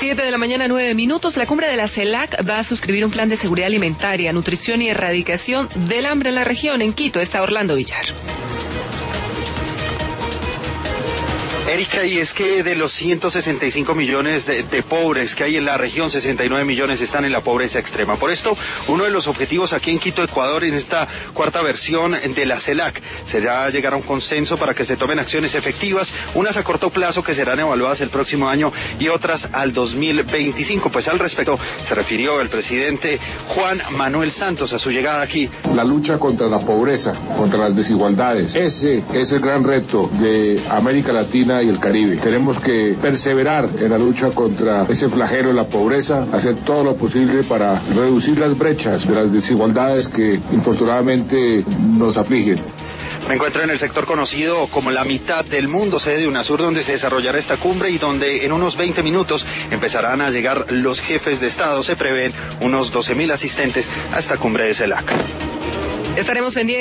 7:09 a.m. La cumbre de la CELAC va a suscribir un plan de seguridad alimentaria, nutrición y erradicación del hambre en la región. En Quito está Orlando Villar. Erika, y es que de los 165 millones de pobres que hay en la región, 69 millones están en la pobreza extrema. Por esto, uno de los objetivos aquí en Quito, Ecuador, en esta cuarta versión de la CELAC, será llegar a un consenso para que se tomen acciones efectivas, unas a corto plazo que serán evaluadas el próximo año y otras al 2025. Pues al respecto se refirió el presidente Juan Manuel Santos a su llegada aquí. La lucha contra la pobreza, contra las desigualdades, ese es el gran reto de América Latina y el Caribe. Tenemos que perseverar en la lucha contra ese flagelo de la pobreza, hacer todo lo posible para reducir las brechas de las desigualdades que infortunadamente nos afligen. Me encuentro en el sector conocido como la mitad del mundo, sede de UNASUR, donde se desarrollará esta cumbre y donde en unos 20 minutos empezarán a llegar los jefes de Estado. Se prevén unos 12.000 asistentes a esta cumbre de CELAC. Estaremos pendientes.